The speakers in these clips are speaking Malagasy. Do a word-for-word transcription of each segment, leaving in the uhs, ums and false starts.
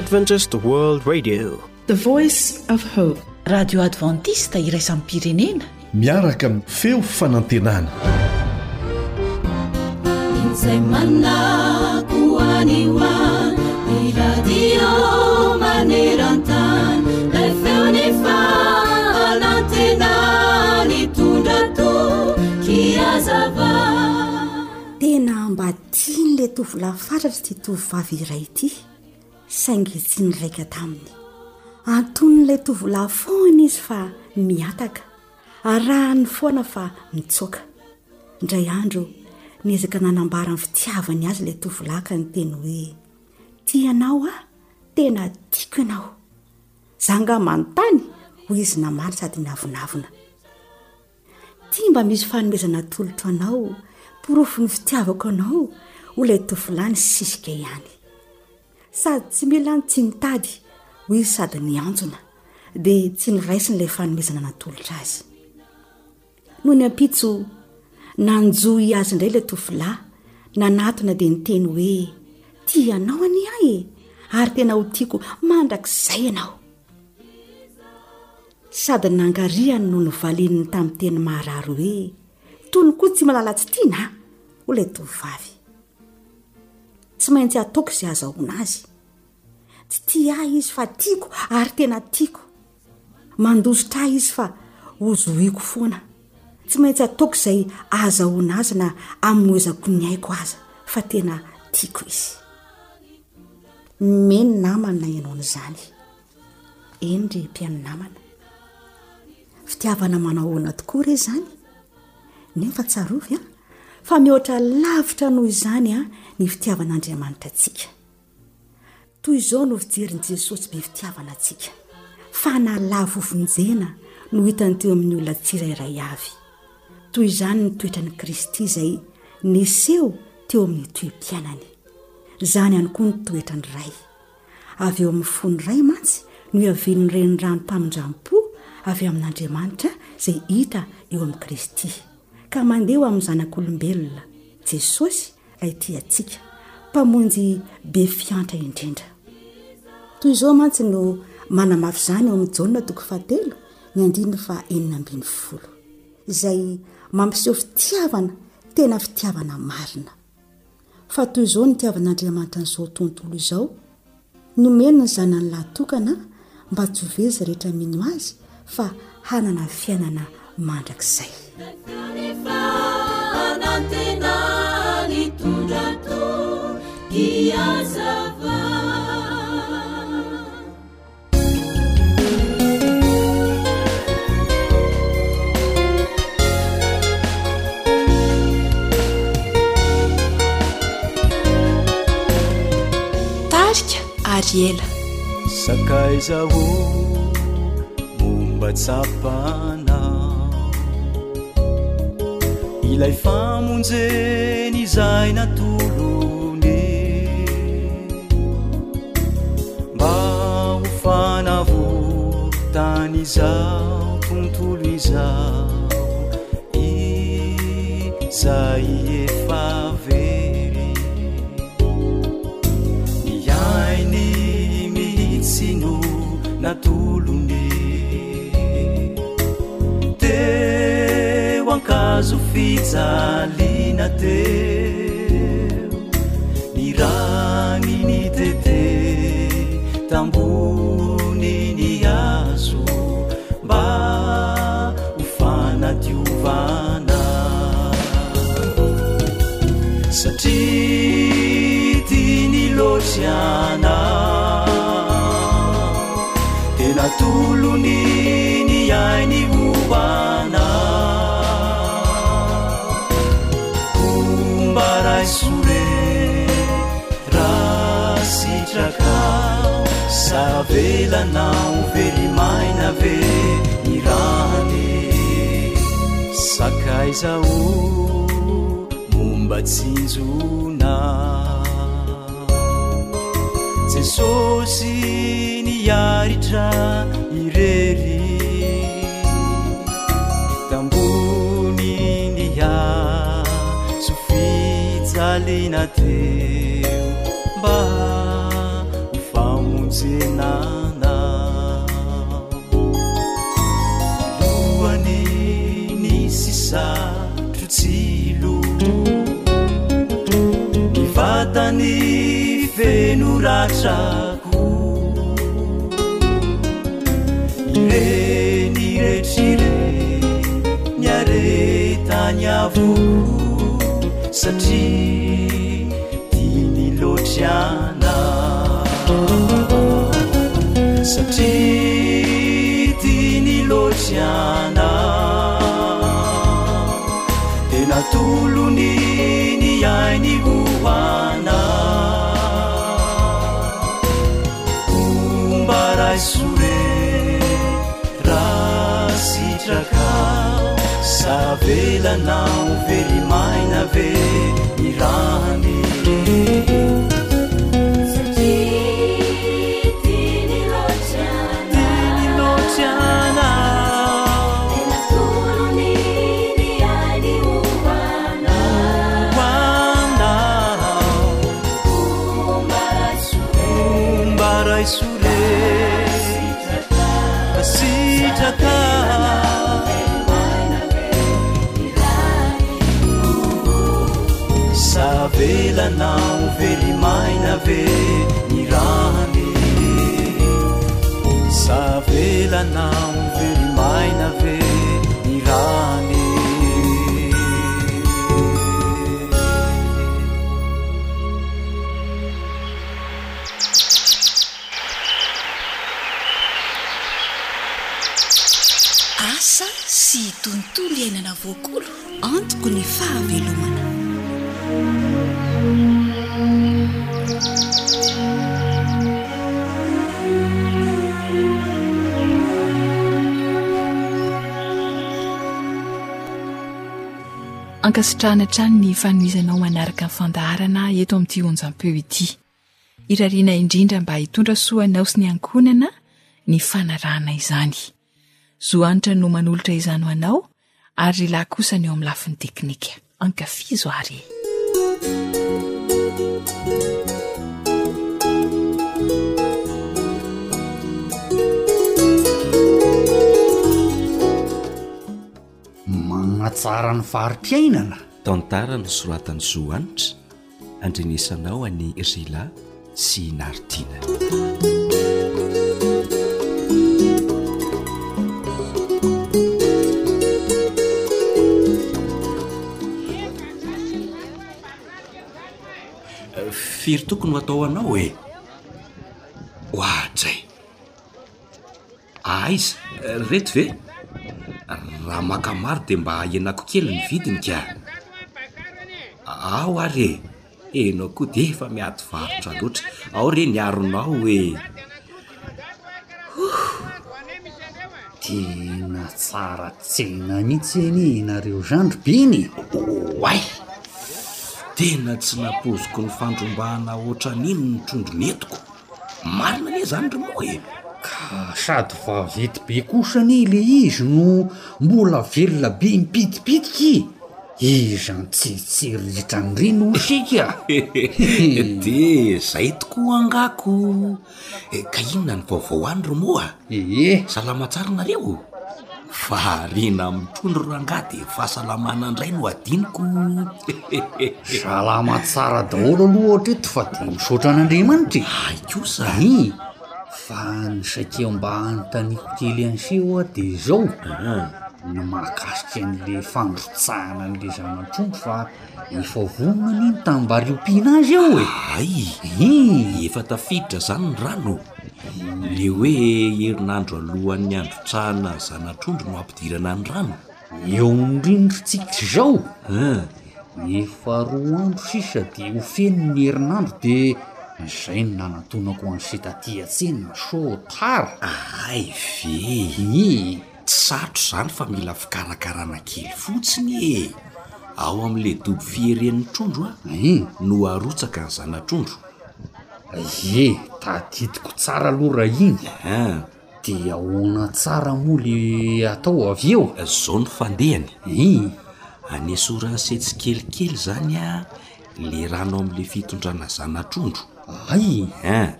Adventist World Radio, the voice of hope. Radio Adventista iraisam pirenena miaraka amin'ny feo fanantenana. Izay manakoaniwa ny radio maneran-tany ilay feony fanantenany tondra tokiazava. Tena mba tiany le tovolahy fatratra ty tovovavy iray ity, saingy tsy niraika taminy. Anton'ilay tovolahy foana izy fa miataka, arahany foana fa mitsoaka. Indray andro niezaka nanambara ny fitiavany azy ilay tovolahy ka niteny hoe: tianao ah, tena tiako ianao. Zanga manontany hoy izy namaly sady navonavona. Tia mba misy fanomezana tolotro anao, porofo ny fitiavako anao, ho ilay tovolahy ny sisika ihany. Sady tsy mila ny tsy mitady, hoy izy sady nianjona, dia tsy niraisiny ilay fanomezana natolotra azy. Noho ny ampitso nanjoy azy indray ilay tovolahy, nanatona dia niteny hoe: tianao ani ahy, ary tena ho tiako mandrakizay ianao. Sady nangariany no novalininy tamin'ny teny marary hoe: tony koa tsy malala tsy tiana ho ilay tovovavy. Tsy maintsy ataoko izay azahoana azy. Tsy tia ahy izy fa tiako, ary tena tiako. Mandositra ahy izy fa hozoiko foana. Tsy maintsy ataoko izay azahoana azy na amoezako ny aiko aza, fa tena tiako izy. Meny namana ianao n'izany. Eny ry mpiano namana, fitiavana manahoana tokoa re zany? Nefa tsarovy a, fa mihoatra lavitra noho izany a ny fitiavan'Andriamanitra antsika. Toy izao no fijerin'i Jesosy be fitiavana antsika, fa nalavo vonjena no hitany teo amin'ny olona tsirairay avy. Toy izany ny toetra ny Kristy izay neseho teo amin'ny toe-piainany. Izany ihany koa ny toetra ny ray. Avy eo amin'ny fony ray mantsy no iavin'ny renirano mpamindram-po avy amin'Andriamanitra izay hita eo amin'ny Kristy, ka mandeha amin'ny zanak'olombelona Jesosy ilay tiantsika, mpamonjy be fiantra indrindra. Toy izao mantsy no manamafy izany eo amin'ny Jaona toko fahatelo ny andininy fa enina ambin'ny folo, izay mampiseho fitiavana, tena fitiavana marina. Fa toy izao ny tiavan'Andriamanitra n'izao tontolo izao, nomeny ny zanany lahatokana mba tsy hovezy rehetra mino azy, fa hanana fiainana mandrakizay. Tarika Ariela sakaizaho momba tsapana, ilay famonjeny izay natolony, mba ho fanavotany izao tontolo izao, izay efa very ny ainy mihitsy no natolony. Teo ankazo fijaliana teo, ny rany ny tete tambony ny azo, mba ho fanadiovana. Satria tiany loatry anao, tena tolony ny ainy hoana, omba raisore raha sitrakao, savelanao very maina ve ny rany. Sakaizao momba tsinjona, Jesosy niaritra irery, tambony ny azo fijaliana teo, mba ho famonjy fiantenana loany nisy satrotsilo ny vatany fenoratrako ireny retrire niaretany avoko satria tiany lotriana satria tiany lotriana tena tolony ny ainy hoana ombaraisoe rasitraka savelanao verimaina ve irany savelanao verimaina ve irany savelanao verimaina ve irany asa sy tontolo iainana voakolo antoko ny fahavelomana ankasitrahana trany ny fanomizanao manaraka ny fandaharana eto amin'ity onjam-peo ity irariana indrindra mba hitondra soanao sy ny ankonana ny fanarahana izany zoanitra no manolotra izany ho anao ary lahy kosa ny eo amin'ny lafin'ny teknika ankafizo ary manatsara ny fari-piainana tantara no soratany zoanitra andrenesanao any Rila sy Nartina firy tokony ho atao anao e ohatray aiza reto ve raha makamaro dia mba ianako kely ny vidiny ka ao ary e enao koa dia efa miady varotra loatra ao re niaronao hoe tena tsara tsena mihitsy eny nareo zandrobiny oay tena tsy napoziko ny fandrombahana oatra n'iny ny trondro netiko marina le zany ry moa e ka sady vavety be kosany le izy no mbola velona be mipitipitika izany tsitsiritra ny rino sika dia zay tokoa angako ka inona ny vaovao any ry moa ee salama tsara nareo farina mitrondro rangady fahasalamana indray no adiniko salama tsara daholo aloha ohatra eto fa dia misaotra an'Andriamanitra aikosa i fa ny sakeo mba anontaniko kely an'se oa dia zao ny mahakasika an'le fandrotsahana an'le zanatrondro fa efa vonona n'iny tamba riompiana azy ao e ay efa tafiditra zany ny rano le hoe herinandro alohan'ny androtsahana zanatrondro no ampidirana ny rano eo nyrindrotsika zao efa roa andro sisa dia ho feno ny herinandro dia zay no nanatonako an'se taty an-tsena so tara ay ve tsy satro zany fa mila fikarakarana kely fotsiny e ao amin'le dobo fieren'ny trondro a no arotsaka ny zanatrondro e tadidiko tsara aloha raha iny dia ahoana tsara moa le atao avy eo zao ny fandehany i anesora setsy kelikely zany a le rano amin'le fitondrana zanatrondro ay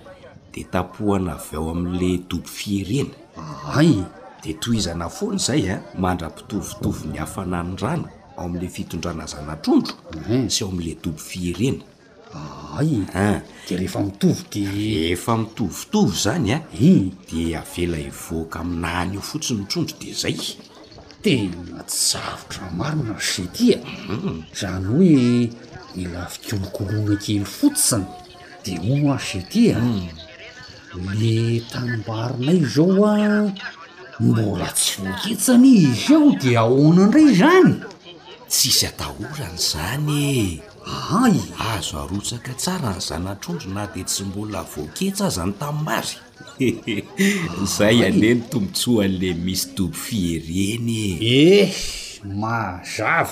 de tapohana avy ao amin'le dobo fierena. ay de toizana foana zay a mandra-pitovitovy ny hafananyrana ao amin'le fitondrana zanatrondro sy ao amin'le dobo fierena. ay a de rehefa mitovy de efa mitovitovy zany a i de avela ivoaka aminany io fotsiny trondro de zay. tena tsy sarotra marina setia zany hoe mila fikolokoloana kely fotsiny de o a setia le tanimbarinay zao a mbola tsy voaketsany izy ao de ahoana indray zany tsisy atahorany zany ay azo arotsaka tsara ny zanatrondro na de tsy mbola voaketsa aza ny tamimbary. Zay aneny tombotsoa an'le misy dobo fiereny eh mazava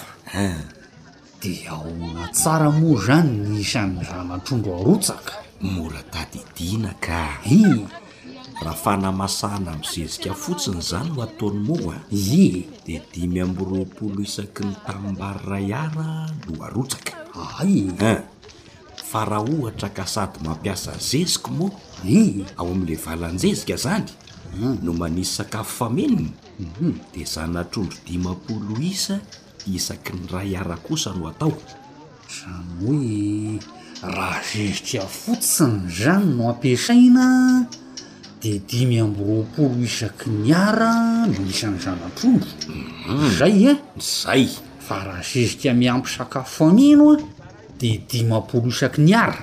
de ahoana tsara moa zany ny isan'ny zanatrondro arotsaka mora tadidina ka i raha fanamasahana mizezika fotsiny zany no ataony moa i de dimy amby roapolo isaky ny tamimbary ray ara no arotsaka. ay fa raha ohatra ka sady mampiasa zezika moa i ao amin'le valanjezika zany no manisy sakafo fameniny de zanatrondro dimapolo isa isaky ny ray ara kosa no atao. zany hoe raha zezika fotsiny zany no ampiasaina de dimy amby roapolo isaky ny ara no isan'ny zanatrondro zay e zay fa raha zezika miampy sakafo famino a de dimapolo isaky ny ara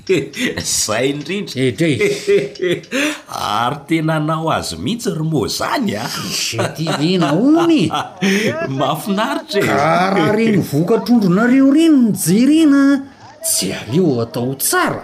zay indrindra edre ary tena nao azy mihitsy ry moa zany a setirena ony mafinaritra karaha reny vokatrondronareo reny mijerena tsy aleo atao tsara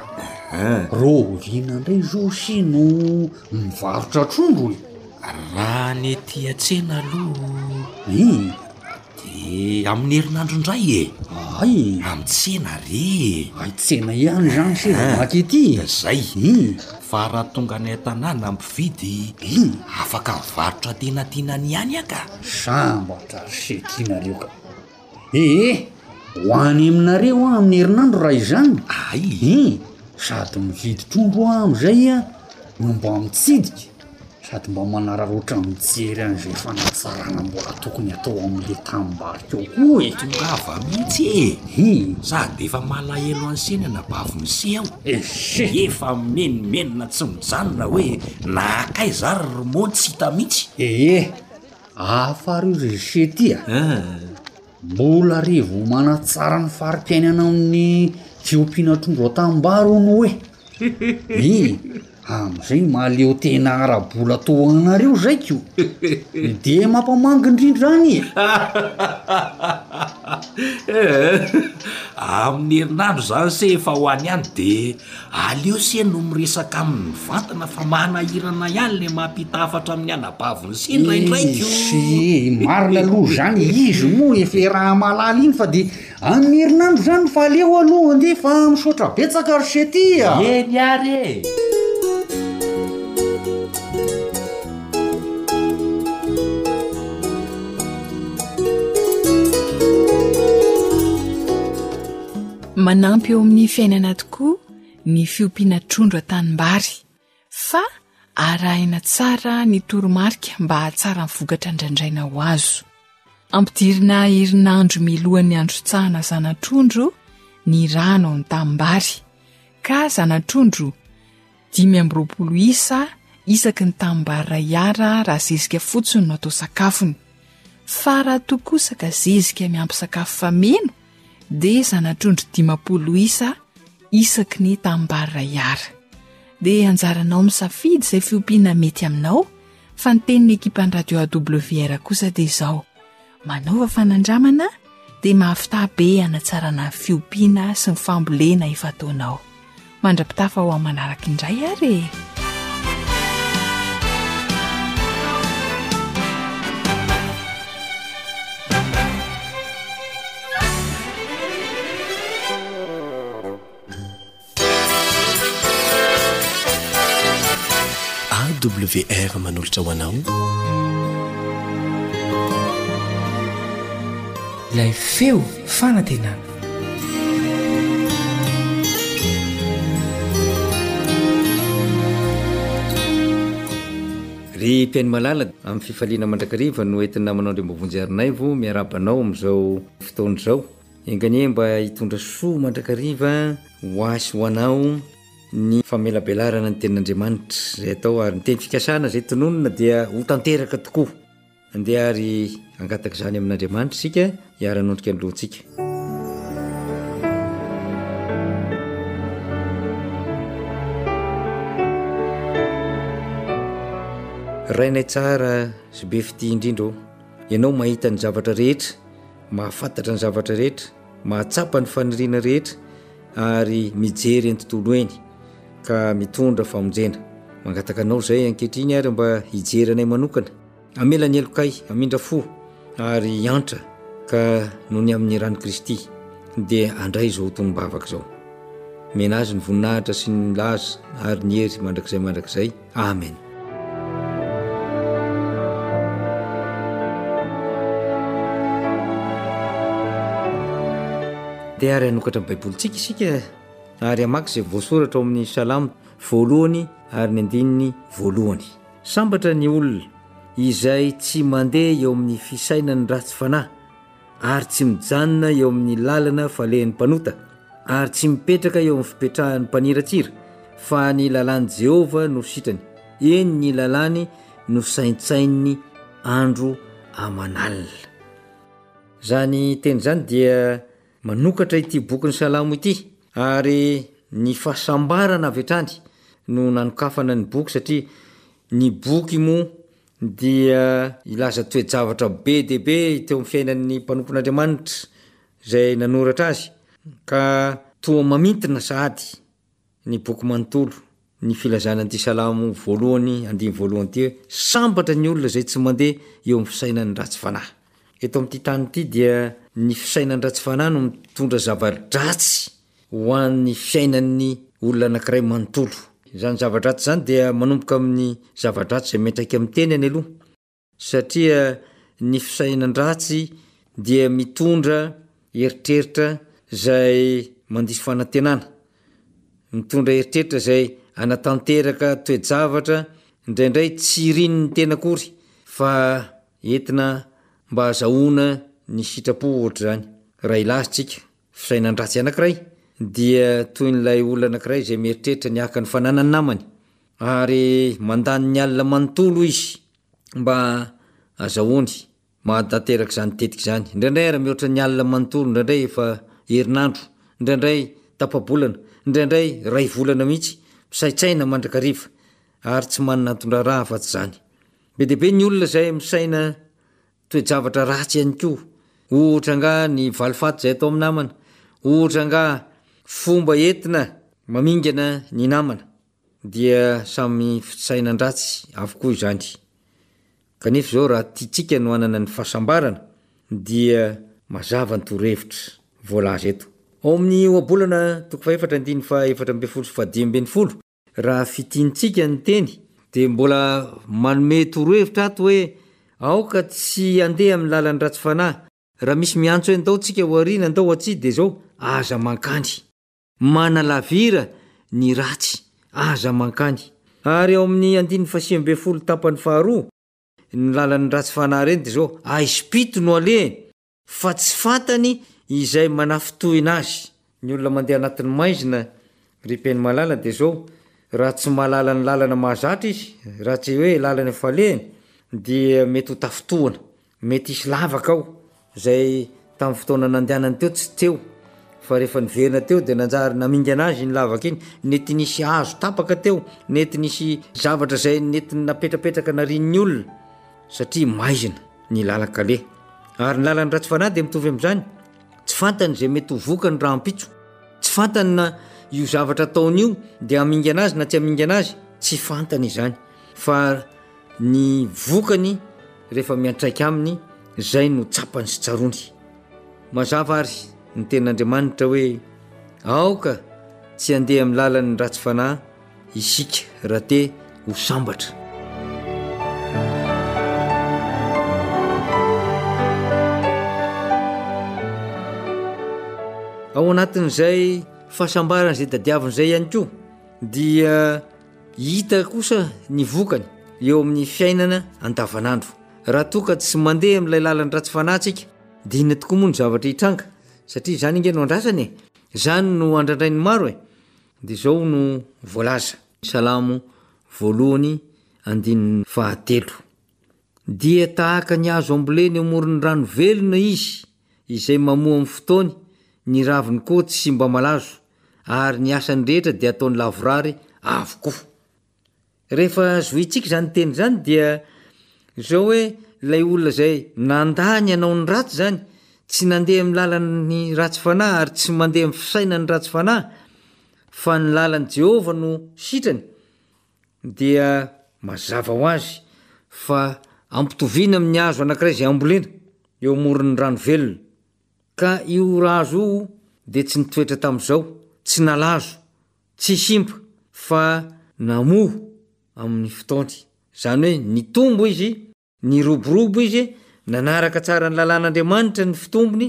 rovina indray zao sy no mivarotra trondro e raha ny ety atsena aloha i de amin'ny herinandro indray e ay amin'ny tsena re ay tsena ihany zany sy makety zay i fa raha tonga ny tanàna ampividy afaka mivarotra tena tianany ihany aka sambatra setinareo ka ee hoany aminareo a amin'ny herinandro raha izany ay i sady mividy trondro a am'izay a no mba mitsidika sady mba manararoatra mijery an'izay fanatsarana mbola tokony atao amin'le tambarika ao koa e tongava mihitsy e i sady efa malahelo anseny anabavy misy ao ese efa menimenina tsy mijanona hoe nakay zary romoa tsy hita mihitsy ee afareo zay setia mbola revo manatsara ny farim-piainana amin'ny fiompiana trondro atambaro no hoe i am'izay maleo tena ara-bola toanareo zaiko de mampamangy indrindrany e amin'ny herinandro zany se efa ho any ihany de aleo se no miresaka amin'ny vantana fa manahirana ihany le mampitafatra amin'ny anabaviny sy ndraindraiko sy marina aloha zany izy moa efa raha malala iny fa de amin'ny herinandro zany fa aleo aloha nde fa misaotra betsaka ry setia eny ary e manampy eo amin'ny fiainana tokoa ny fiompiana trondro atanimbary fa arahina tsara ny toromarika mba hahatsara mivokatra ndraindraina ho azo ampidirina herinandro milohan'ny androtsahana zanatrondro ny rano ao ny tanimbary ka zanatrondro dimy amby roapolo isa isaky ny tanimbary ray ara raha zezika fotsiny no atao sakafony fa raha tokosaka zezika miampy sakafo fameno de zanatrondro dimapolo isa isaky ny tanimbary ray ara de anjaranao misafidy izay fiompiana mety aminao fa ny tenin'ny ekipan'ny radio A W R kosa de izao manova fanandramana de mahafita be anatsarana fiompiana sy ny fambolena efa ataonao mandrapitafa ho amin'ny manaraka indray ary A W R manolotra ho anao ilay feo fanantenana ry mpiainy malala amin'ny fifaliana mandrakariva no entina manao ndrembovonjyarinayvo miarabanao am'izao fotoana zao enganie mba hitondra soa mandrakariva hoasy hoanao ny famelabelarana ny tenin'andriamanitra zay atao ary ny teny fikasana zay tononona dia ho tanteraka tokoa andeha ary angataka izany amin'andriamanitra sika hiara-nondrika ny lohantsika. rainay tsara sy be fity indrindra ianao mahita ny zavatra rehetra mahafantatra ny zavatra rehetra mahatsapa ny faniriana rehetra ary mijery ny tontolo eny ka mitondra famonjena mangataka anao zay ankehitriny ary mba hijery anay manokana amela ny elokay amindra fo ary hiantra ka noho ny amin'ny rano Kristy dia andray zao tonombavaka zao menazy ny voninahitra sy ny laza ary ny hery mandrakizay mandrakizay amen. dia ary hanokatra ny baibolitsika isika ary amaky izay voasoratra ao amin'ny salamo voalohany ary ny andininy voalohany. Sambatra ny olona izay tsy mandeha eo amin'ny fisainany ratsy fanahy ary tsy mijanona eo amin'ny lalana falehan'ny mpanota ary tsy mipetraka eo amin'ny fipetrahan'ny mpaniratsira fa ny lalàn'i Jehovah no sitrany, eny ny lalàny no saintsainy andro aman'alina. Zany teny zany dia manokatra ity boky ny salamo ity ary ny fahasambarana avy hatrany no nanokafana ny boky satria ny boky mo dia ilaza toe-javatra be dehibe teo amin'ny fiainan'ny mpanompon'Andriamanitra zay nanoratra azy ka toa mamintina sahady ny boky manontolo ny filazanan'ity salamo voalohany andimy voalohany ty hoe sambatra ny olona zay tsy mandeha eo amin'ny fisainan'ny ratsy fanahy. Eto amin'ity tany ity dia ny fisainan'ny ratsy fanahy no mitondra zava-dratsy ho an'ny fiainan'ny olona anankiray manontolo. Zany zava-dratsy zany dia manomboka amin'ny zava-dratsy zay metraika amin'ny teny any aloha satria ny fisainandratsy dia mitondra eritreritra zay mandisy fanantenana, mitondra eritreritra zay anatanteraka toe-javatra indraindray tsy rin'ny tena kory fa entina mba azahoana ny sitrapo ohatra zany. Raha ilazitsika fisainandratsy anankiray dia toy n'ilay olona anankiray zay mieritreritra ny aka ny fananany namany ary mandany ny alina manontolo izy mba azahoany mahatateraka zany tetika zany. Indraindray raha mihoatra ny alina manontolo, indraindray efa herinandro, indraindray tapa-bolana, indraindray ray volana mihitsy misaitsaina mandrakariva ary tsy manana tondra raha afa-tsy zany. Be dehibe ny olona zay misaina toe-javatra ratsy ihany koa, ohatra nga ny valifaty zay atao amin'ny namana, ohatra nga fomba entina mamingana ny namana, dia samy fisainan-dratsy avokoa izany. Kanefa zao raha tiatsika no anana ny fahasambarana dia mazava ny torohevitra voalaza eto ao amin'ny oabolana toko faefatra andiny fa efatra amby folo sy fadimy amby folo. Raha fitiantsika ny teny dia mbola manome torohevitra ato hoe aoka tsy andeha amin'ny lalan'ny ratsy fanahy. Raha misy miantso hoe ndao tsika ho arina ndao atsi dia zao aza mankany, manalavira ny ratsy aza mankany. Ary ao amin'ny andiny fasiy amby folo tapany faharoa ny lalan'ny ratsy fanahy reny dia zao aispito no ale fa tsy fantany izay manafitohina azy. Ny olona mandeha anatin'ny maizina ry-peny malala dia zao raha tsy mahalala ny lalana mahazatra izy, raha tsy hoe lalana falehany dia mety ho tafitohana, mety isy lavaka ao zay tamin'ny fotoana nandehanany teo tsy teo fa rehefa niverina teo dia nanjary namingana azy ny lavaka iny, nety nisy hazo tapaka teo, nety nisy zavatra zay nety napetrapetraka narin'ny olona satria maizina ny lalakale. Ary ny lalan'ny ratsy fanahy dia mitovy amin'izany, tsy fantany zay mety ho vokany raha ampitso, tsy fantany na io zavatra ataon'io dia amingana azy na tsy amingana azy, tsy fantany izany fa ny vokany rehefa miantraika aminy zay no tsapany sy tsarony. Mazava ary ny tenin'Andriamanitra hoe aoka tsy andeha amin'ny lalan'ny ratsy fanahy isika raha te ho sambatra. Ao anatin'izay fahasambarana zay tadiaviny zay ihany koa dia hita kosa ny vokany eo amin'ny fiainana andavanandro. Raha toa ka tsy mandeha amin'ilay lalany ratsy fanahytsika dia ina tokoa moa ny zavatra hitranga satria zany inge no andrasany e zany no andrandrainy maro e dia izao no voalaza salamo voalohany andininy fahatelo. Dia tahaka ny azo amboleny amorony rano velona izy izay mamoa amin'ny fotoany, ny raviny koa tsy mba malazo ary ny asany rehetra dia ataony lavorary avokoa. Rehefa zoitsika zany teny zany dia zao hoe lay olona zay nandany anao ny ratsy zany, tsy nandeha amin'ny lalany ratsy fanahy ary tsy mandeha amin'ny fisaina ny ratsy fanahy fa ny lalan'i Jehova no sitrany, dia mazava ho azy fa ampitoviana amin'ny hazo anankiray izay ambolena eo amoron'ny rano velona. Ka io hazo io dia tsy nitoetra tamin'izao, tsy nalazo, tsy simpa fa namoa amin'ny fotoany. Zany hoe nitombo izy, niroborobo izy, nanaraka tsara ny lalàn'Andriamanitra ny fitombony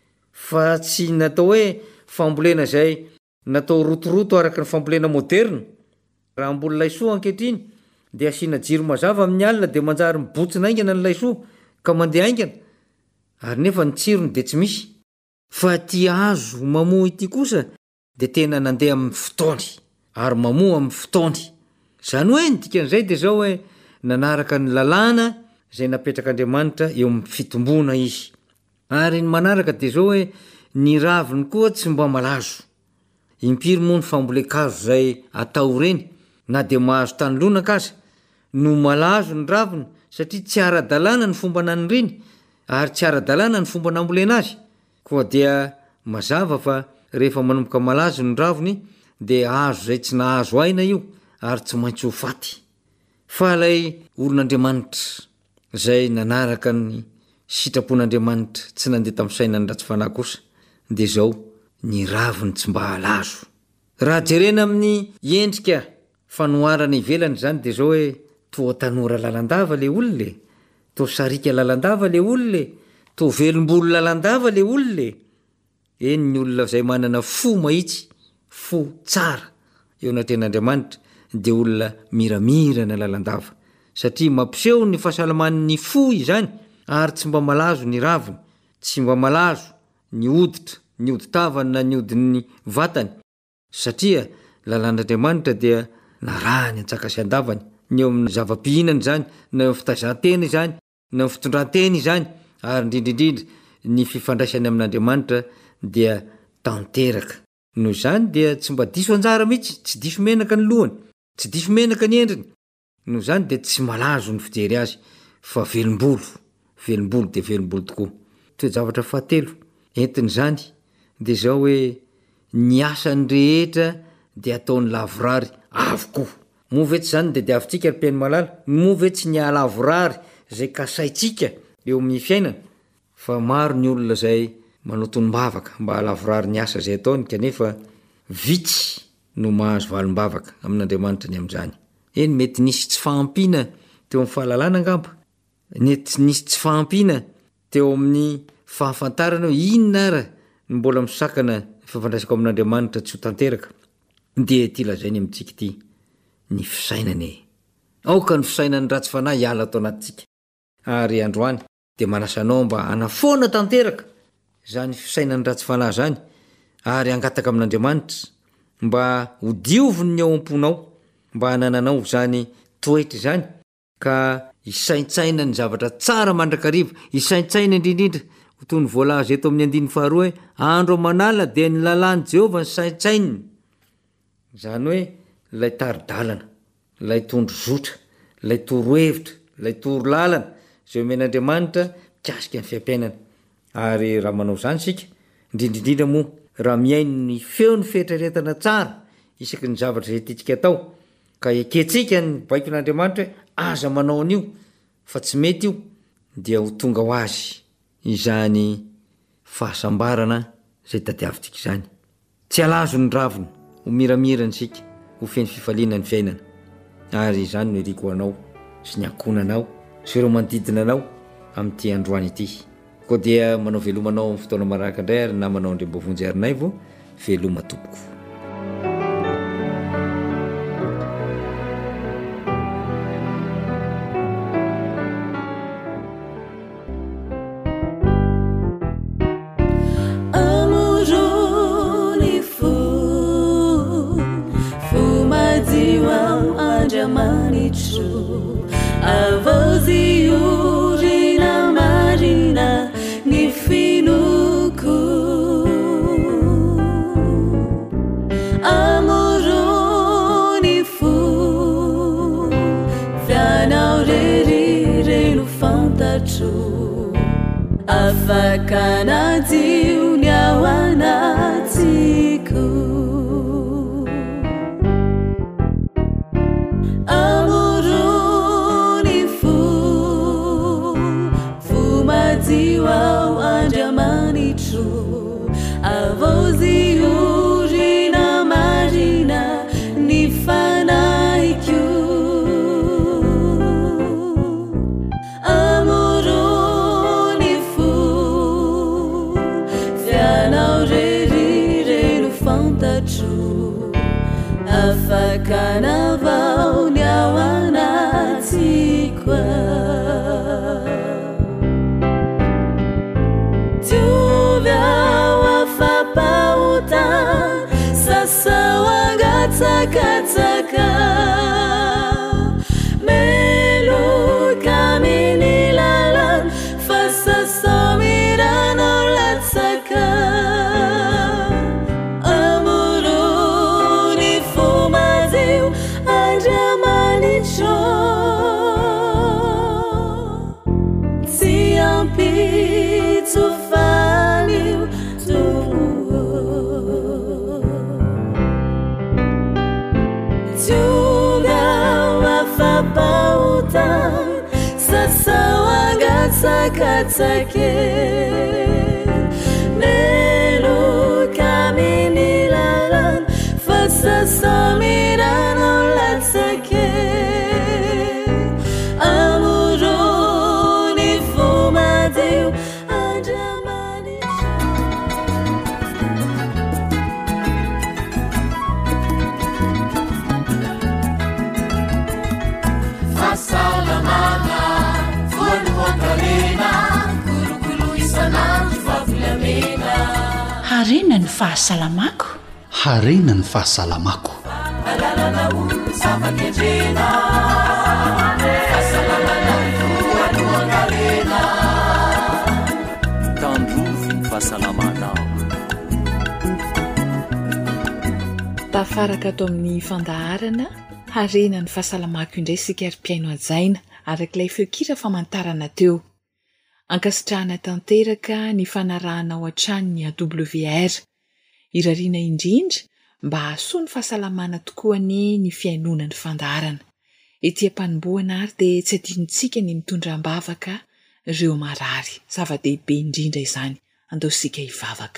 fa tsy natao hoe fambolena zay natao rotoroto araka ny fambolena moderna. Raha mbola laisoa ankehitriny dia asiana jiro mazava amin'ny alina dia manjary mibotsina aingana ny laisoa ka mandeha aingana ary nefa ny tsirony dia tsy misy. Fa ty azo mamoa ity kosa dia tena nandeha amin'ny fotoany ary mamoa amin'ny fotoany. Zany hoe ny dikan'izay dia zao hoe nanaraka ny lalàna izay napetrak'Andriamanitra eo amin'ny fitombona izy. Ary ny manaraka dia zao hoe ny raviny koa tsy mba malazo. Impiry moa ny fambolekazo zay atao reny na dia mahazo tany lonaka aza no malazo ny raviny satria tsy ara-dalàna ny fomba naniriny ary tsy ara-dalàna ny fomba nambolena azy. Koa dia mazava fa rehefa manomboka malazo ny raviny dia azo zay tsy nahazo aina io ary tsy maintsy ho faty. Fa lay olon'Andriamanitra zay nanaraka ny sitrapon'Andriamanitra tsy nandeha tamin'ny sainany ratsy fanahy kosa dia zao ny raviny tsy mba halazo. Raha jerena amin'ny endrika fanoharana ivelany zany dia zao hoe toa tanora lalandava le olona, toa sarika lalandava le olona, toa velombolo lalandava le olona. Eny ny olona zay manana fo mahitsy, fo tsara eo anatren'Andriamanitra dia olona miramirana lalandava satria mampiseho ny fahasalaman'ny fo izany ary tsy mba malazo ny raviny, tsy mba malazo ny oditra, ny oditavany na ny odin'ny vatany satria lalan'Andriamanitra dia narahany antsaka sy andavany ny eo amin'ny zava-pihinany zany, na eo amin'ny fitazan-teny zany, na eo amin'ny fitondran-teny zany ary indrindrindrindra ny fifandraisany amin'Andriamanitra dia tanteraka. Noho izany dia tsy mba diso anjara mihitsy, tsy diso menaka ny lohany, tsy diso menaka ny endriny. Noho izany dia tsy malazo ny fijery azy fa velombolo, velombolo dia velombolo tokoa. Toe-javatra fahatelo entiny zany dia zao hoe ny asany rehetra dia ataony lavorary avokoa. Moa ve tsy zany dia diavintsika ry mpiaino malala, moa ve tsy ny alavorary zay kasaitsika eo amin'ny fiainana. Fa maro ny olona zay manao tonom-bavaka mba halavorary ny asa zay ataony kanefa vitsy no mahazo valim-bavaka amin'Andriamanitra ny amin'izany. Eny mety nisy tsy fahampiana teo amin'ny fahalalana angamba, mety nisy tsy fahampiana teo amin'ny fahafantarana hoe inona ara ny mbola misakana fifandraisako amin'Andriamanitra tsy ho tanteraka. Dia ty lazainy amintsika ity ny fisainany. Aoka ny fisainany ratsy fanahy hiala atao anatintsika. Ary androany dia manasanao mba hanafoana tanteraka zany fisainany ratsy fanahy zany ary angataka amin'Andriamanitra mba ho dioviny ny ao am-ponao, mba hanananao zany toetra zany ka hisaintsaina ny zavatra tsara mandrakariva, hisaintsaina indrindrindra toy ny voalaza eto amin'ny andininy faharoa hoe andro aman'alina dia ny lalàn'i Jehova ny saintsaininy. Zany hoe lay tari-dalana, lay tondro zotra, lay toro-hevitra, lay toro lalana zay omen'Andriamanitra mikasika ny fiampiainana. Ary raha manao zany sika indrindrindrindra moa raha miaino ny feo ny fieritreretana tsara isaky ny zavatra zay tiantsika atao ka eketsika ny baikon'Andriamanitra hoe aza manao an'io fa tsy mety io dia ho tonga ho azy izany fahasambarana zay tadiavintsika izany. Tsy alazo ny raviny ho miramirana sika ho feny fifaliana ny fiainana. Ary izany no eriko anao sy ny ankonanao sy ireo manodidina anao amin'ity androany ity. Koa dia manao velomanao amin'ny fotoana manaraka indray ary na manao andrem-bavonjy arinay vo veloma tompoko. avoziorina marina ny finoko amorony fo fianao rerireno fantatro afakanadiony ao anatiko amorony fo fomadio ao andramanitro avoziorina marina ny fanaiko afakanavaony ao anatikoa tiovy ao afapaota sasao angatsakatsaka meloka minilalan fa sasao mirano latsaka sakatsake meloka minilalan fa sasamirano latsake amorony fomadio andramanitra fasalamana harena ny fahasalamako harena ny fahasalamako tandrovy ny fahasalamanao tafaraka ato amin'ny fandaharana harena ny fahasalamako indray sika ry-piaino ajaina arak'ilay feokira famantarana teo ankasitrahana tanteraka ny fanarahana ao an-trano ny A W R irariana indrindra mba hahasoa ny fahasalamana tokoa ny ny fiainona ny fandaharana ety am-panomboana ary dia tsy adinontsika ny mitondram-bavaka ireo marary zava-dehibe indrindra izany andao sika hivavaka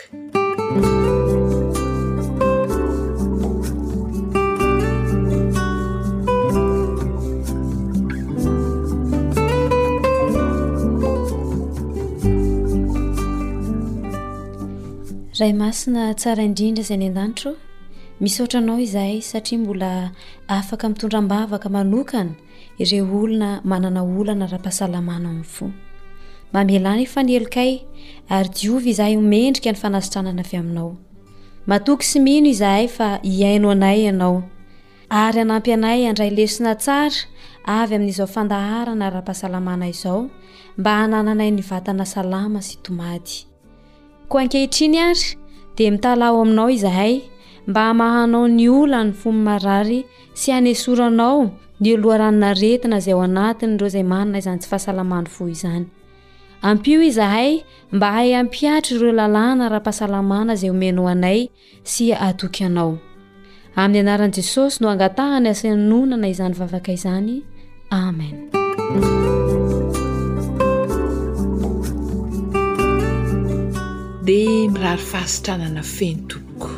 ray masina tsara indrindra izay ny an-danitro misaotranao izahay satria mbola afaka mitondram-bavaka manokana ireo olona manana olana ra-pahasalamana amin'ny fo mamelana ifanelikay ary diovy izahay homendrika ny fanasitranana avy aminao matoky sy mino izahay fa hiaino anay ianao ary anampy anay andray lesona tsara avy amin'izao fandaharana ra-pahasalamana izao mba hanananay ny vatana salama sy tomady ko ankehitriny ary dia mitalao aminao izahay mba hamahanao ny ola ny fomba marary sy hanesoranao ny loharanona retina izay ao anatin'ireo izay manana izany tsy fahasalamany fo izany ampio izahay mba hay ampiatra ireo lalàna ra-pahasalamana izay omeno anay sy atoky anao amin'ny anaran'i Jesosy no angatahany asanonana izany vavaka izany amen dia mirary fahasitranana feno tompoko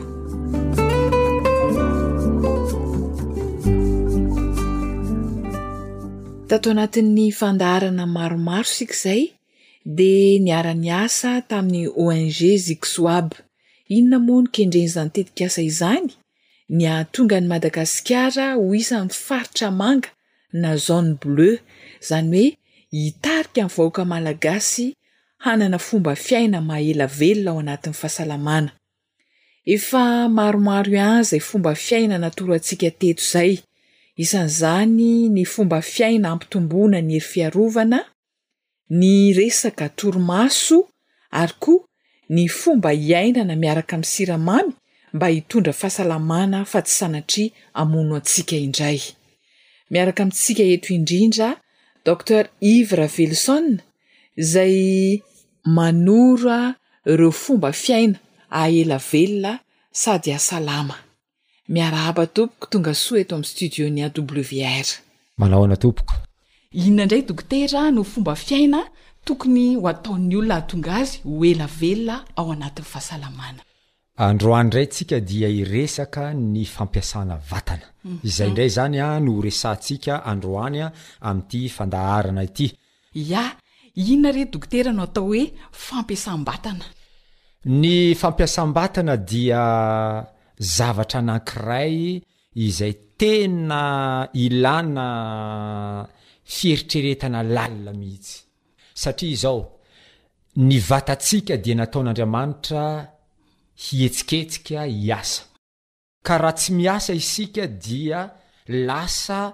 tato anatin'ny fandaharana maromaro sika izay dia niara-ny asa tamin'ny O N G Zixoab inona moa ny kendreny izany tetikasa izany ny ahatonga ny Madagasikara ho isan'ny faritra manga na zone bleu izany hoe hitarika ny vahoaka malagasy hanana fomba fiaina mahela velona ao anatin'ny fahasalamana efa maromaro ihany izay fomba fiaina natoro antsika teto izay isan'izany ny fomba fiaina ampitomboana ny hery fiarovana, ny resaka torimaso ary koa ny fomba iainana miaraka amin'ny siramamy mba hitondra fahasalamana fa tsy sanatria amono antsika indray. Miaraka amintsika eto indrindra Dr Yves Ravelson izay manora ireo fomba fiaina ahela velona sady asalama. Miarahaba tompoko, tonga soa eto amin'ny studiony A W R. Manahoana tompoko? Inona indray dokotera no fomba fiaina tokony ho ataon'ny olona hahatonga azy ho ela velona ao anatin'ny fahasalamana? Androany indray tsika dia iresaka ny fampiasana vatana. Mm-hmm. Izay indray zany a no resantsika androany amin'ity fandaharana ity. Ya, inona re dokotera no atao hoe fampiasam-batana? Ny fampiasam-batana dia zavatra anankiray izay tena ilana fieritreretana lalina mihitsy. Satria izao, ny vatantsika dia nataon'Andriamanitra hietsiketsika hiasa. Ka raha tsy miasa isika dia lasa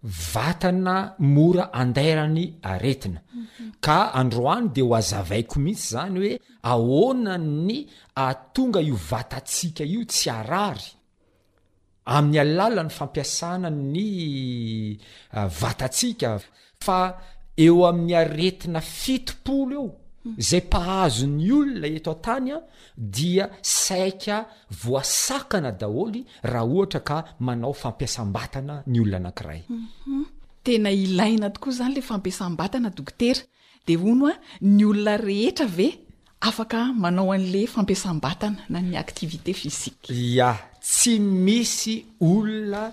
vatana mora andairany aretina. Mm-hmm. Ka androany dia ho azavaiko mihitsy zany hoe ahoana ny atonga io vatantsika io tsy arary amin'ny alalan'ny fampiasana ny uh, vatantsika fa eo amin'ny aretina fitopolo eo zay pahazo ny olona eto an-tany dia saika voasakana daholy raha ohatra ka manao fampiasam-batana ny olona anankiray. Mm-hmm. Tena ilaina tokoa zany le fampiasam-batana dokotera. De hono a ny olona rehetra ve afaka manao an'le fampiasam-batana na ny aktivité fizika? Ya, tsy misy olona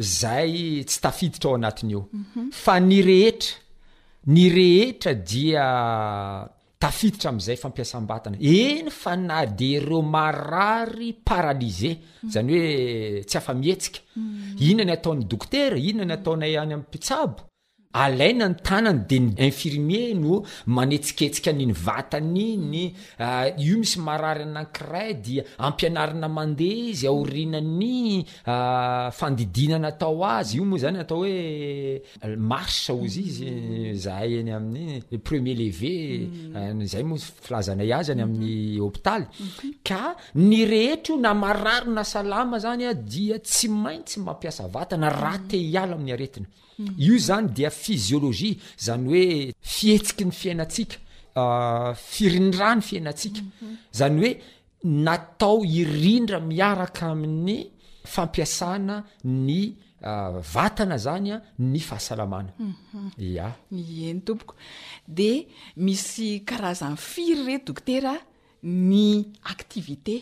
zay tsy tafiditra ao anatiny eo. Mm-hmm. Fa ny rehetra, ny rehetra dia tafiditra amin'izay fampiasam-batana. Eny fa na de ireo marary paralysé, mm-hmm. zany hoe tsy afa-mietsika. Mm-hmm. Inona ny ataon'ny dokotera, inona ny ataonay any amin'ny mpitsabo? Alaina ny tanany de ny infirmier no manetsiketsika ny vatany ny uh, io misy marary anankiray dia ampianarina mandeha izy aorinany uh, fandidinana atao azy. Io moa zany atao hoe marche ozy izy zahay eny amin'ny premier levé. Mm. uh, zay moa filazanay azy any amin'ny mm-hmm. hôpitaly. Mm-hmm. Ka ny rehetra na marary na salama zany a dia tsy maintsy mampiasa vatana raha te hiala amin'ny aretina. Mm-hmm. Io zany dia physiologie, zany hoe fietsiky ny fiainatsika, uh, firindrany fiainatsika. Mm-hmm. Zany hoe natao irindra miaraka amin'ny fampiasana ny uh, vatana zany a ny fahasalamana. Mm-hmm. Ya. Eny tompoko. De misy karazany firy re dokotera ny activité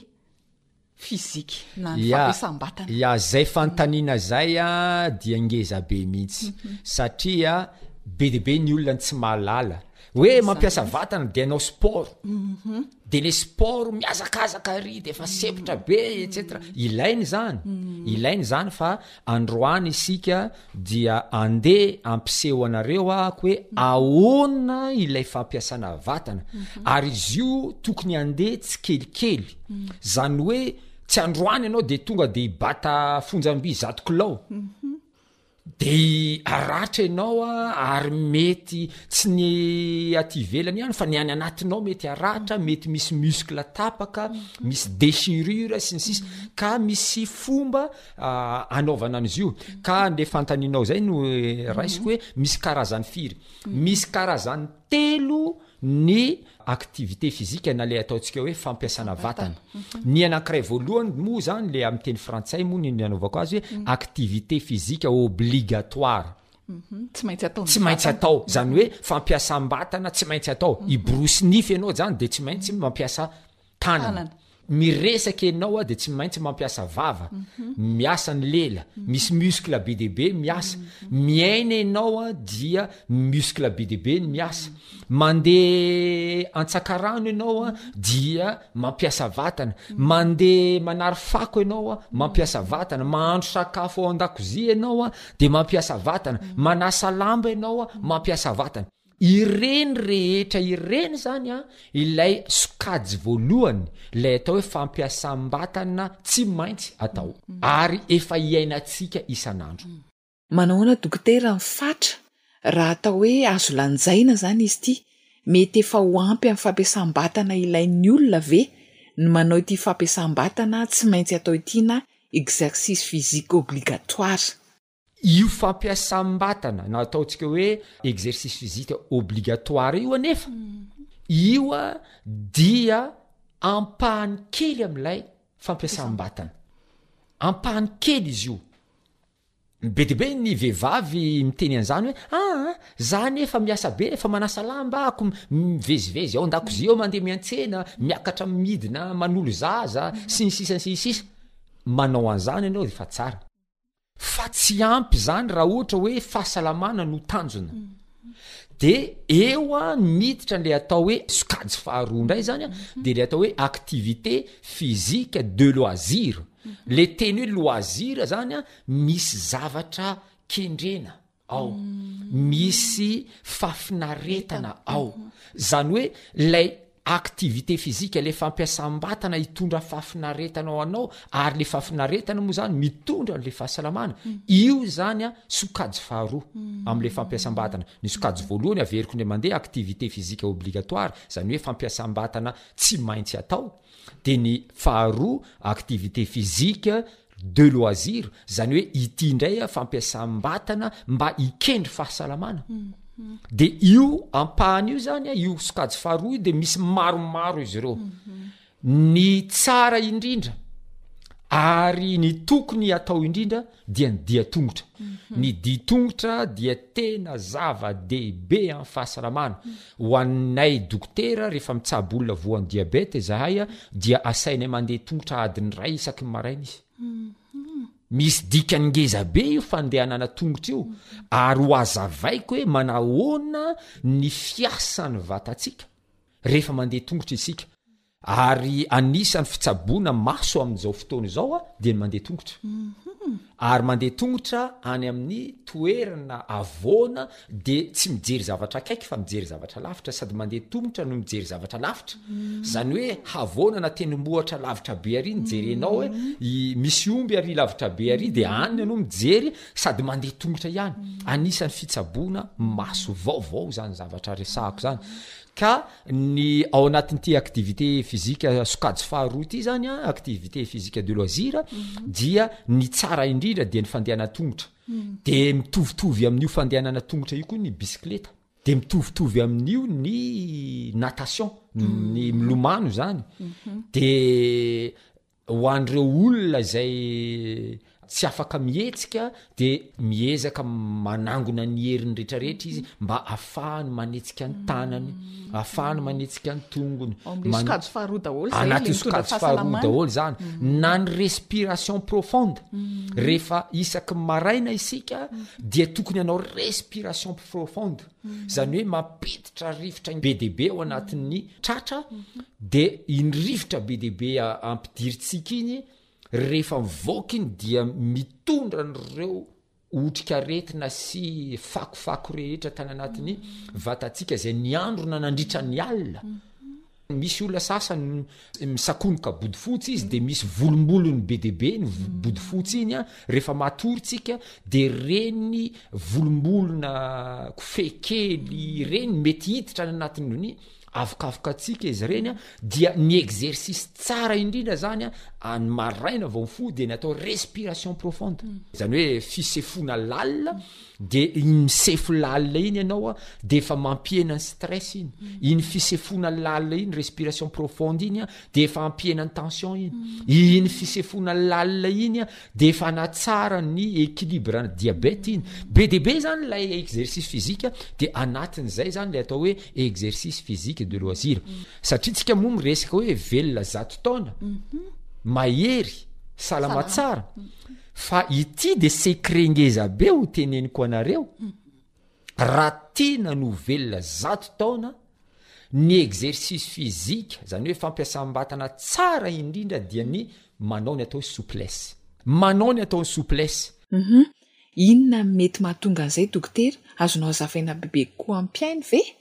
fizika na ny fampiasam-batana? Ya, zay fantaniana zay a dia ngeza be mihitsy. Mm-hmm. Satria be de be ny olona tsy mahalala hoe mampiasa vatana de anao sport. Mm-hmm. De le sport miazakazaka ary de efa sepotra be et cetera. Ilainy zany. Mm-hmm. Ilainy zany fa androany isika dia andeha ampiseho anareo ako hoe ahoana ilay fampiasana vatana. Mm-hmm. Ary izy io tokony andeha tsy kelikely. Mm-hmm. Zany hoe tsy androany ianao de tonga de ibata fonjam-by zato kilao. Mm-hmm. De aratra ianao ary mety tsy ny aty ivelany ihany fa ny any anatinao mety aratra, mety misy muscle tapaka, mm-hmm. misy déchirure sy ny sisa. Mm-hmm. Ka misy fomba uh, anaovana an'izy io. Mm-hmm. Ka le fantaninao zay no eh, raisiko hoe misy karazany firy. Mm-hmm. Misy karazany telo ny activité physique na le ataontsika hoe fampiasana vatana. Mm-hmm. Ny anankiray voalohany moa zany le amin'ny teny frantsay moa ny anaovako azy hoe mm-hmm. activité physique obligatoire. Mm-hmm. Tsy maintsy atao. Tsy maintsy atao. Zany hoe fampiasam-batana tsy maintsy atao. Mm-hmm. Iborosi nify ianao zany de tsy maintsy mampiasa tanana. Tanana. Miresaka ianao de tsy maintsy mampiasa vava. Mm-hmm. Miasa ny lela. Mm-hmm. Misy muscle be de be miasa. Mm-hmm. Miaina ianao dia muscle be de be miasa. Mm-hmm. Mandeha antsakarano ianao dia mampiasa vatana. Mm-hmm. Mandeha manary fako ianao mampiasa vatana. Mahandro sakafo ao an-dakozia ianao de mampiasa vatana. Mm-hmm. Manasa lamba ianao mampiasa vatana. Ireny rehetra ireny zany a ilay sokajy voalohany lay atao hoe fampiasam-batana tsy maintsy atao. Mm-hmm. Ary efa iainantsika isan'andro. Mm-hmm. manaoana dokotera mifatra raha atao hoe azo lanjaina zany izy ity mety efa ho ampy amin'ny fampiasam-batana ilain'ny olona ve ny manao ity fampiasam-batana tsy maintsy atao ity na exercice physique obligatoire. Io fampiasam-batana na ataontsika hoe exercice physique obligatoire io anefa io a dia ampahany kely amin'ilay fampiasam-batana ampahany kely izy io be dibe ny vehivavy miteny an'izany hoe ah zany efa miasa be efa manasa lamba ako mivezivezy ao an-dakozia ao mandeha miantsena miakatra midina manolo zaza sy ny sisa sy ny sisa manao an'izany ianao efa tsara fa tsy ampy zany raha ohatra hoe fahasalamana no tanjona de eo a miditra n'le atao hoe sokajy faharoa indray zany a de le atao hoe activité physique de loisir le teny hoe loisir zany a misy zavatra kendrena ao misy fafinaretana ao zany hoe lay activité physique le fampiasam-batana hitondra fafinaretana ao anao ary le fafinaretana moa zany mitondra n'le fahasalamana io zany a sokajy faharoa am'le fampiasam-batana ny sokajy voalohany averiko ny mandeha activité physique obligatoire zany hoe fampiasam-batana tsy maintsy atao de ny faharoa activité physique de loisir zany hoe ity indray a fampiasam-batana mba hikendry fahasalamana de io ampahany io zany a io sokajy faharoa io de misy maromaro izy ireo ny tsara indrindra ary ny tokony atao indrindra dia ny dia tongotra ny dia tongotra dia tena zava-dehibe amin'ny fahasalamana ho annay dokotera rehefa mitsabo olona voan'ny diabeta zahay a dia asainay mandeha tongotra adiny ray isaky ny maraina izy misy dikany ngeza be io fandehanana tongotra io ary ho azavaiko hoe manahoana ny fiasan'ny vatatsika rehefa mandeha tongotra isika ary anisan'ny fitsaboana maso amin'izao fotoana izao a de ny mandeha tongotra ary mandeha tongotra any amin'ny toerana avoana de tsy mijery zavatra akaiky fa mijery zavatra lavitra sady mandeha tongotra no mijery zavatra lavitra zany hoe havoana na tenimbohatra lavitra be ary nijerenao hoe misy omby ary lavitra be ary de any anao mijery sady mandeha tongotra ihany anisan'ny fitsaboana maso vaovao zany zavatra resahako zany ka ny ao anatin'ity activité physique sokajy faharoa ity zany a activité physique de loisir dia ny tsara indrindra de ny fandehanana tongotra de mitovitovy amin'io fandehanana tongotra io koa ny bisikleta de mitovitovy amin'io ny natation ny milomano zany de ho an'ireo olona zay tsy afaka mihetsika de miezaka manangona ny heriny rehetrarehetra izy mba ahafahany manetsika ny tanany ahafahany manetsika ny tongony anaty sokajy faharoa daholo zany na ny respiration profonde rehefa isaky maraina isika dia tokony anao respiration profonde zany hoe mampiditra rivotra be dehibe ao anatin'ny tratra de iny rivotra be dehibe ampidiritsika iny rehefa mivoaka iny dia mitondra n'ireo otrikaretina sy fakofako rehetra tany anatin'ny vatatsika zay ny andro na nandritra ny alina misy olona sasany misakonoka body fotsy izy de misy volombolony be dehibe ny body fotsy iny a rehefa matoritsika de reny volombolona kofekely reny mety hiditra ny anatin'ny avokavoka atsika izy reny a dia ny exercice tsara indrindra zany a any maraina vao mifo de natao respiration profonde zany hoe fisefona lalina de misefo lalina iny ianao a de efa mampiena ny stress iny iny fisefona lalina iny respiration profonde iny a de efa ampiena ny tension iny iny fisefona lalina iny a de efa anatsara ny équilibre ny diabète iny be dehibe zany lay exercice physique de anatin'izay zany le atao hoe exercice physique de loisir satria tsika moa miresaka hoe velona zato taona mahery salama tsara fa ity de secret ngeza be ho teneniko anareo raha tiana no velona zato taona ny exercice physique zany hoe fampiasam-batana tsara indrindra dia ny manao ny atao souplesse manao ny atao souplesse inona mety mahatonga an'izay dokotera azonao azavaina bebe koa ampiainy ve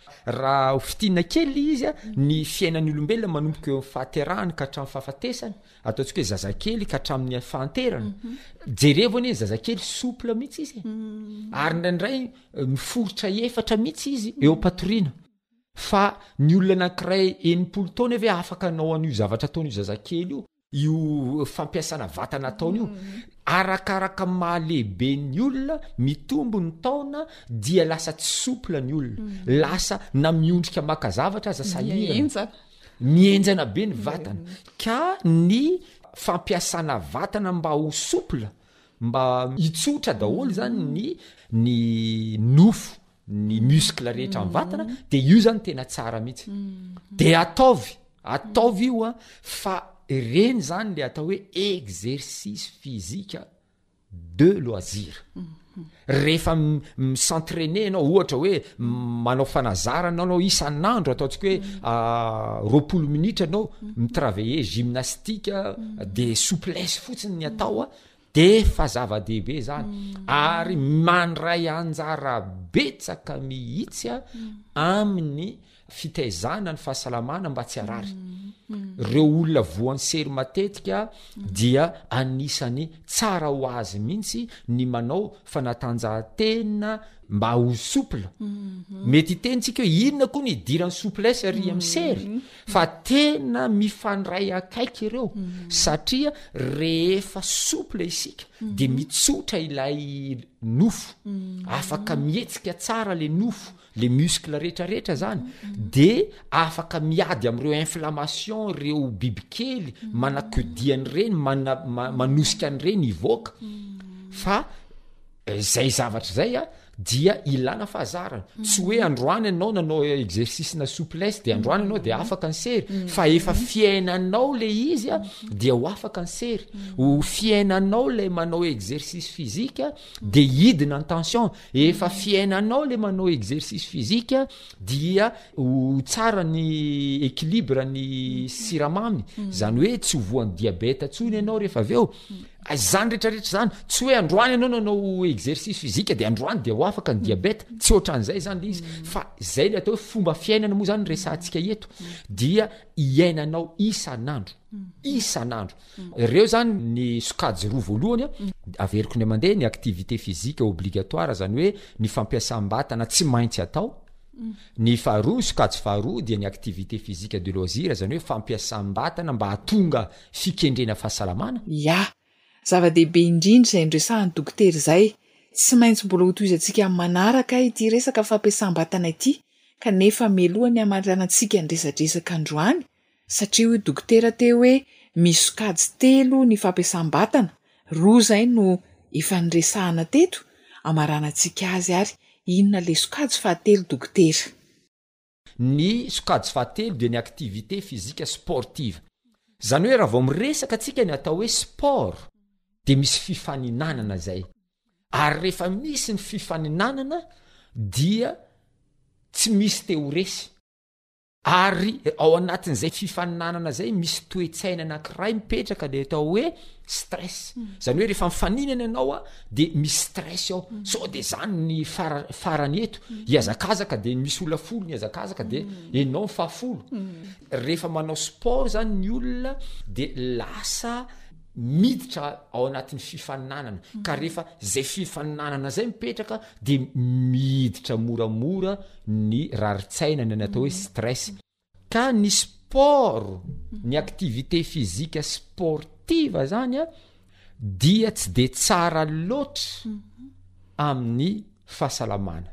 raha fitina kely izy a ny fiainan'ny olombelona manomboka eo fahaterahany ka hatramin'ny fahafatesany ataontsika hoe zazakely ka hatramin'ny fahanterana jerevony zazakely soupla mihitsy izy ary ndraindray miforitra efatra mihitsy izy eo ampatoriana fa ny olona anankiray enimpolo taona ave afaka anao an'io zavatra ataon'io zazakely io io fampiasana vatana ataony io arakaraka mahalehibe ny olona mitombo ny taona dia lasa tsy soupla ny olona lasa na miondrika maka zavatra aza sahirana mienjana be ny vatana ka ny fampiasana vatana mba ho soupla mba hitsotra daholo zany ny ny nofo ny muscle rehetra amin'ny vatana de io zany tena tsara mihitsy de ataovy ataovy io a fa reny zany le atao hoe exercice physique de loisir rehefa misentraîner anao ohatra hoe manao fanazarana anao isan'andro ataontsika hoe roapolo minitra anao mitravailler gymnastique de souplesse fotsiny ny atao a de fa zava-dehibe zany ary mandray anjara betsaka mihitsy a amin'ny fitaizana ny fahasalamana mba tsy arary reo olona voan'ny sery matetika dia anisany tsara ho azy mihitsy ny manao fanatanjahantena mba ho soupla mety tentsika hoe inona koa ny idiran'ny souplesse ary amin'ny sery fa tena mifandray akaiky ireo satria rehefa soupla isika de mitsotra ilay nofo afaka mietsika tsara le nofo le muscle rehetrarehetra zany de afaka miady am'ireo inflammation reo bibikely manakodiany reny mana manosika any reny ivoaka fa zay zavatra zay a dia ilana fahazarana tsy hoe androany anao nanao exercice na souplesse de androany anao de afaka ny sery fa efa fiainanao le izy a dia ho afaka ny sery ho fiainanao le manao exercice physique de hidina ny tension efa fiainanao le manao exercice physique dia ho tsara ny équilibre ny siramamy zany hoe tsy hovoan'ny diabeta tsony ianao rehefa aveo zany rehetrarehetra zany tsy hoe androany anao nanao exercice physique de androany de ho afaka ny diabeta tsy ohatran'izay zany le izy fa zay le atao hoe fomba fiainana moa zany resantsika eto dia iainanao isan'andro isan'andro reo zany ny sokajy roa voalohany a averiko ny mandeha ny activité physique obligatoire zany hoe ny fampiasam-batana tsy maintsy atao ny faharoa sokajy faharoa dia ny activité physique de loisir zany hoe fampiasam-batana mba hatonga fikendrena fahasalamana ya zava-dehibe indrindra zay ndresahany dokotera zay tsy maintsy mbola hotoizantsika manaraka ity resaka fampiasam-batana ity kanefa melohany amaranantsika ndresadresaka androany satria hoe dokotera te hoe misokajy telo ny fampiasam-batana roa zay no efa nresahana teto amaranantsika azy ary inona le sokajy fahatelo dokotera ny sokajy fahatelo dia ny activité physique sportive zany hoe raha vao miresaka atsika ny atao hoe sport de misy fifaninanana zay ary rehefa misy ny fifaninanana dia tsy misy te ho resy ary ao anatin'izay fifaninanana zay misy toetsaina anankiray mipetraka le atao hoe stress zany hoe rehefa mifaninana ianao a de misy stress ao sao de zany ny fara- farany eto hiazakazaka de misy olona folo ny hazakazaka de enao mifahafolo rehefa manao sport zany ny olona de lasa miditra ao anatin'ny fifaninanana ka rehefa zay fifaninanana zay mipetraka de miditra moramora ny raritsainana ny atao hoe stress ka ny sport ny activité physique sportive zany a dia tsy de tsara loatra amin'ny fahasalamana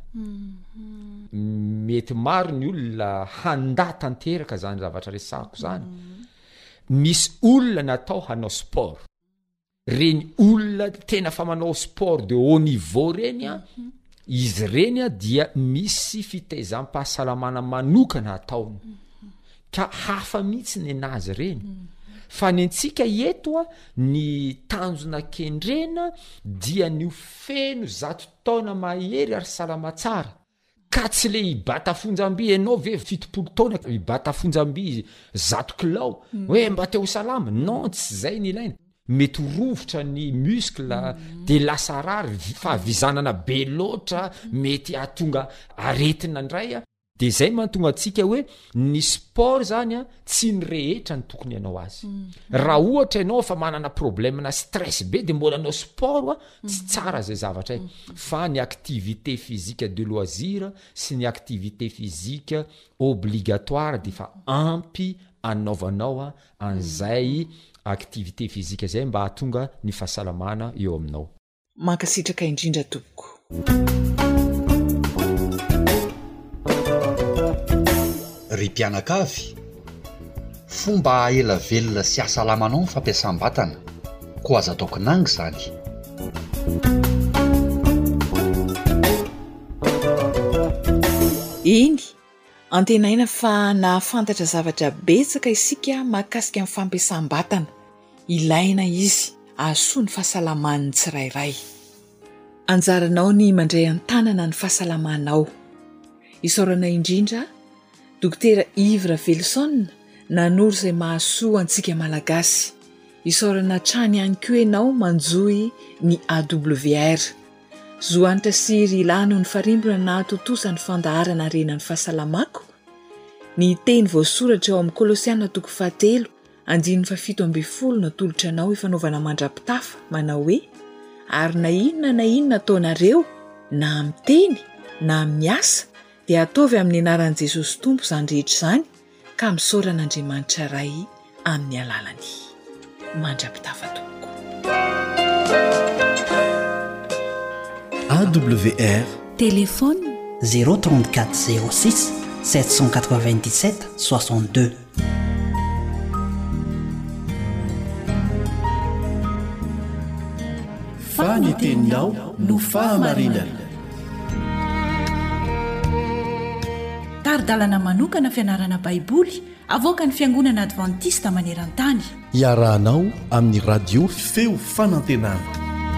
mety maro ny olona handa tanteraka zany zavatra resako zany misy olona natao hanao sport reny olona tena fa manao sport de haut niveau reny a izy reny a dia misy fitaizam-pahasalamana manokana ataony ka hafa mihitsy ny anazy reny fa ny antsika eto a ny tanjona kendrena dia ny feno zato taona mahery ary salama tsara ka tsy le ibata fonjam-by ianao ve fitopolo taona ibata fonjam-by zato kilao hoe mba teo salama non tsy zay ny ilaina mety rovotra ny muscle de lasa rary fahavizanana be loatra mety atonga aretina ndray a de zay mantonga atsika hoe ny sport zany a tsy ny rehetra ny tokony ianao azy raha ohatra ianao fa manana problème na stress be de mbola anao sport a tsy tsara zay zavatra e fa ny activité physique de loisir sy ny activité physique obligatoire de fa ampy anaovanao a an'izay activité physique zay mba hahatonga ny fahasalamana eo aminao mankasitraka indrindra tompoko ry mpianakavy fomba ela velona sy ahasalamanao ny fampiasam-batana ko aza ataoko nangy zany iny antenaina fa nahafantatra zavatra betsaka isika mahakasika amin'ny fampiasam-batana ilaina izy ahasoa ny fahasalaman'ny tsirairay anjaranao ny mandray an-tanana ny fahasalamanao isaorana indrindra dokotera Ivra Velson nanoro izay mahasoa antsika malagasy isaorana trany ihany koa ianao manjoy ny A W R zoanitra siry ilano ny farimbona na totosany fandaharana renan'ny fahasalamako ny teny voasoratra eo amin'ny Kolosiana toko fahatelo andininy fafito amby folo natolotra anao ifanaovana mandrapitafa manao hoe ary na inona na inona ataonareo na amin'ny teny na amin'ny asa dia ataovy amin'ny anaran'i Jesosy Tompo izany rehetra izany ka misaoran'Andriamanitra ray amin'ny alalany mandrapitafa tompoko. A W R téléphone zéro trente-quatre zéro six sept cent quatre-vingt-dix-sept soixante-deux. Faniteninao no fahamarinana. Taridalana manokana fianarana baiboly avoaka ny fiangonana adventista maneran-tany. Iarahanao amin'ny radio feo fanantenana.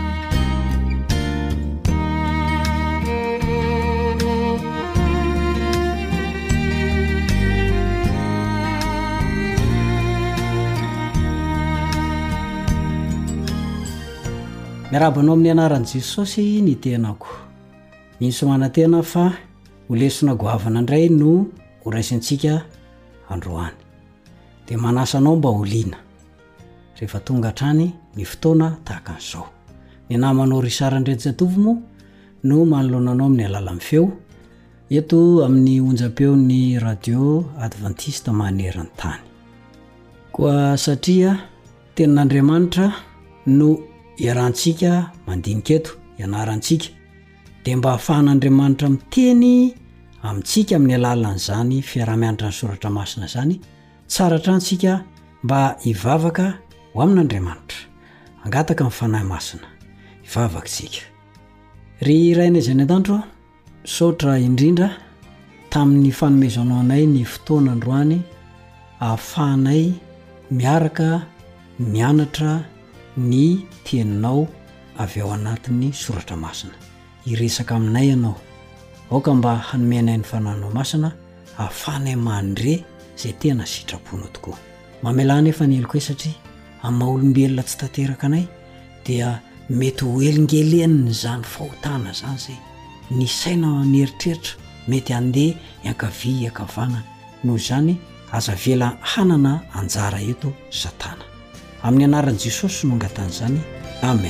miarabanao amin'ny anaran'i Jesosy ny tenako misy manantena fa olesona goavana indray no horaisintsika androany dia manasanao mba holiana rehefa tonga hatrany ny fotoana tahaka an'izao ny namanao ry Sarandretojatovo moa no manoloananao amin'ny alalan'ny feo eto amin'ny onjam-peon'ny radio adventiste maneran-tany koa satria tenin'Andriamanitra no iarahantsika mandinika eto ianarantsika dia mba hahafahan'Andriamanitra miteny amintsika amin'ny alalan'izany fiarah-mianatra ny soratra masina zany tsara trantsika mba hivavaka ho amin'Andriamanitra angataka amin'ny fanahy masina hivavaka tsika ry raina izay ny an-tandro saotra indrindra tamin'ny fanomezanao anay ny fotoana androany ahafahanay miaraka mianatra ny teninao avy ao anatin'ny soratra masina iresaka aminay ianao aoka mba hanomenay ny fananao masina ahafahanay mandre zay tena sitraponao tokoa mamela nefa ny eloko e satria amin'ny maha-olombelona tsy tanteraka anay dia mety ho elingeleny zany fahotana zany zay ny saina mieritreritra mety andeha iakavia iakavana noho zany aza vela hanana anjara eto satana amin'ny anaran'i Jesosy no angatany zany amen.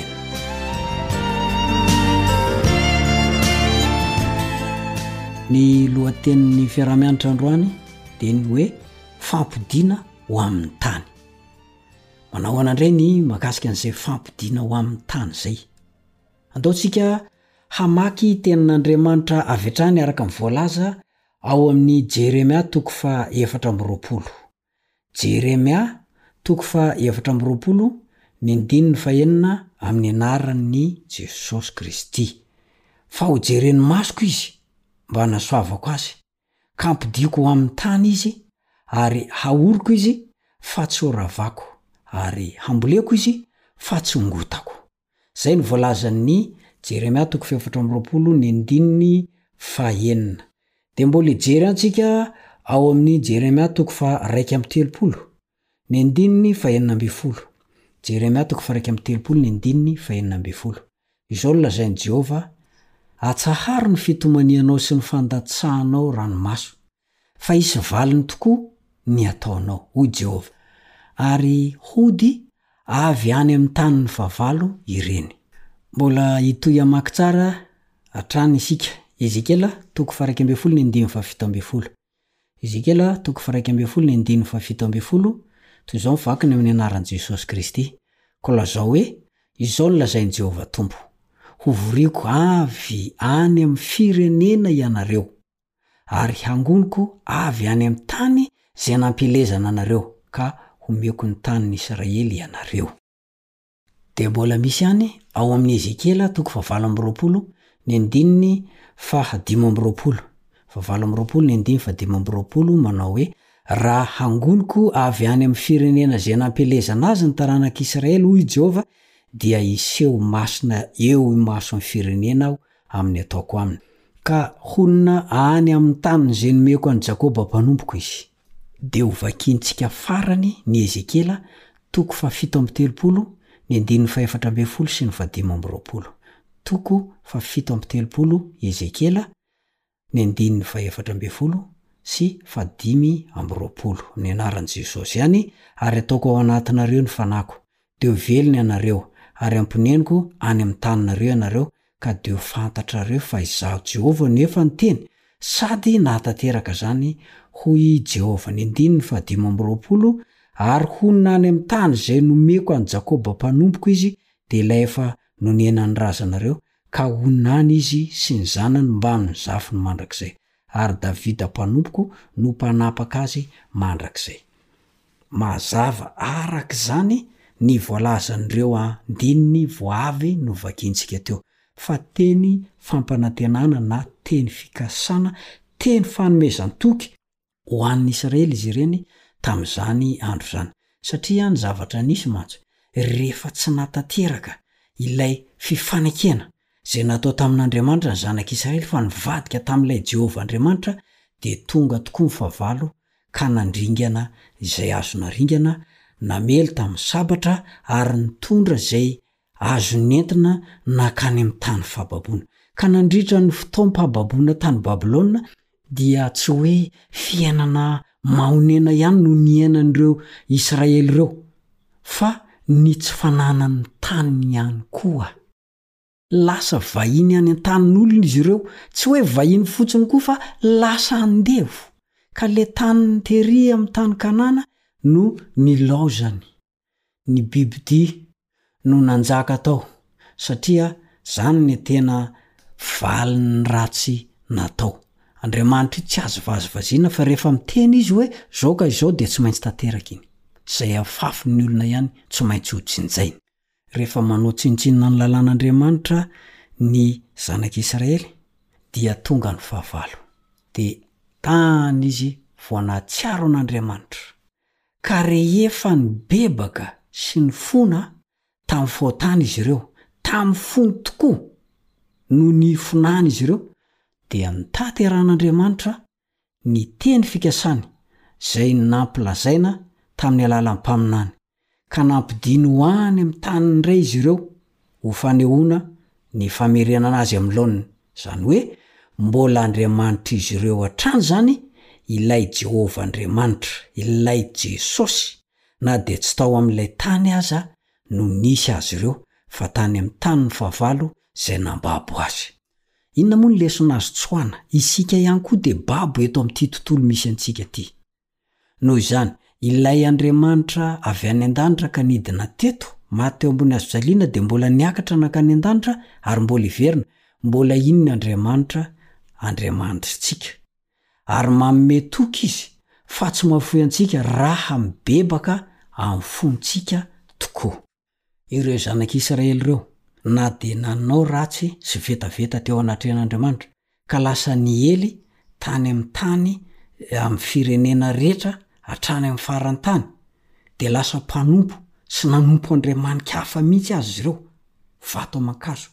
Ny lohatenin'ny fiarah-mianatra androany dia ny hoe fampidina ho amin'ny tany manao anandray ny mahakasika an'izay fampidina ho amin'ny tany zay andaontsika hamaky tenin'Andriamanitra avy hatrany araka amin'ny voalaza ao amin'ny Jeremia toko fa efatra amby roapolo Jeremia toko fa efatra amby roapolo ny andininy fahenina amin'ny anaran'ny Jesosy Kristy fa ho jereny masoko izy mba hanasoavako azy ka hampidiko ho amin'ny tany izy ary haoriko izy fa tsy horavako ary hamboleko izy fa tsy hongotako zay ny voalazan'ny Jeremia toko fa efatra amby roapolo ny andininy fahenina dia mbola hijery antsika ao amin'ny Jeremia toko fa raika amby telopolo ny andininy fahenina amby folo Jeremia toko fa raika amby telopolo ny andininy fahenina amby folo izao lazain'i Jehova atsaharo ny fitomanianao sy ny fandatsahanao ranomaso fa isy valiny tokoa ny ataonao hoy Jehova ary hody avy any amin'ny tany ny favalo ireny. Mbola itoy amaky tsara atrany isika Ezekela toko faraika ambin'ny folo ny andimy fafito ambin'ny folo. Ezekela toko faraika ambin'ny folo ny andimy fafito ambin'ny folo toy izao mivakiny amin'ny anaran'i Jesosy Kristy. Koa lazao hoe izao no lazain'i Jehova Tompo. Hovoriako avy any amin'ny firenena ianareo ary hangoniko avy any amin'ny tany zay nampilezana anareo ka homeko ny tanin'ny Israely ianareo. De mbola misy any ao amin'ny Ezekela toko favalo amby roapolo ny andininy fahadimy amby roapolo. Favalo amby roapolo ny andiny fahadimy amby roapolo manao hoe raha hangoniko avy any amin'ny firenena zay nampilezana azy ny taranak'Israely hoy Jehova dia iseho masina eo i maso ny firenena aho amin'ny ataoko aminy ka honina any amin'ny tany zay nomeko an'i Jakoba mpanompoko izy. De ho vakintsika farany ny Ezekela toko fafito amby telopolo ny andininy faefatra ambin'ny folo sy ny fahadimy amby roapolo. Toko fafito amby telopolo Ezekela ny andininy faefatra ambin'ny folo sy fahadimy amby roapolo. Ny anaran'i Jesosy ihany ary ataoko ao anatinareo ny fanako. De ho velony ianareo ary amponeniko any amin'ny taninareo ianareo ka de ho fantatrareo fa izaho Jehova nefa ny teny sady nahatateraka zany hoy Jehova. Ny andininy fahadimy amby roapolo ary honina any amin'ny tany zay nomeko an'i Jakoba mpanompoko izy de ilay efa nonena ny razanareo ka honany izy sy ny zanany mba amin'ny zafiny mandrakizay ary Davida mpanompoko no mpanapaka azy mandrakizay. Mazava arak'izany ny voalazan'ireo andininy voavy no vakintsika teo fa teny fampanantenana na teny fikasana, teny fanomezan-toky ho an'ny Israely izy ireny tamin'izany andro zany. Satria ny zavatra nisy mantsy rehefa tsy natateraka ilay fifanekena zay natao tamin'Andriamanitra ny zanak'Israely fa nivadika tamin'ilay Jehova Andriamanitra de tonga tokoa ny favalo ka nandringana izay azo naringana, namely tamin'ny sabatra ary nitondra zay azo nentina nakany amin'ny tany fahababoana ka nandritra ny fotoam-pahababoana tany Babilôna dia tsy hoe fiainana mahonena ihany no niainan'ireo Israely ireo fa ny tsy fananany tany ihany koa. Lasa vahiny any an-tanin'olona izy ireo, tsy hoe vahiny fotsiny koa fa lasa andevo ka le tany nitery amin'ny tany Kanana no nilaozany ny bibidi no nanjaka tao satria zany ny tena valiny ratsy natao. Andriamanitra tsy azo vazivaziana fa rehefa miteny izy hoe zao ka izao de tsy maintsy tanteraka iny. Zay afafin'ny olona ihany tsy maintsy ho tsinjaina. Rehefa manao tsintsinina ny lalàn'Andriamanitra ny zanak'Israely dia tonga ny fahavalo de tany izy voanatsiaro an'Andriamanitra ka rehefa ny bebaka sy ny fona tamin'ny faotany izy ireo, tamin'ny fony tokoa no ny fonany izy ireo dia nitateran'Andriamanitra ny teny fikasany zay nampilazaina tamin'ny alalan'ny mpaminany ka nampidiny ho any amin'ny tany indray izy ireo ho fanehoana ny famerenana azy amin'ny laoniny. Zany hoe mbola Andriamanitra izy ireo hatrany zany ilay Jehova Andriamanitra, ilay Jesosy na de tsy tao amin'ilay tany aza no nisy azy ireo fa tany amin'ny tany ny fahavalo zay nambabo azy. Inona moa ny lesona azo tsoana? Isika ihany koa de babo eto amin'ity tontolo misy antsika ty. Noho izany ilay Andriamanitra avy any an-danitra ka nidina teto maty eo ambony hazojaliana de mbola niakatra nakany an-danitra ary mbola iverina. Mbola inony Andriamanitra? Andriamanitritsika ary manome toky izy fa tsy mahafoy antsika raha mibebaka amin'ny fontsika tokoa. Ireo zanak'Israely ireo na de nanao ratsy sy vetaveta teo anatrehan'Andriamanitra ka lasa niely tany amin'ny tany amin'ny firenena rehetra hatrany amin'ny farantany de lasa mpanompo sy nanompo andriamanika hafa mihitsy azy ireo vato aman-kazo.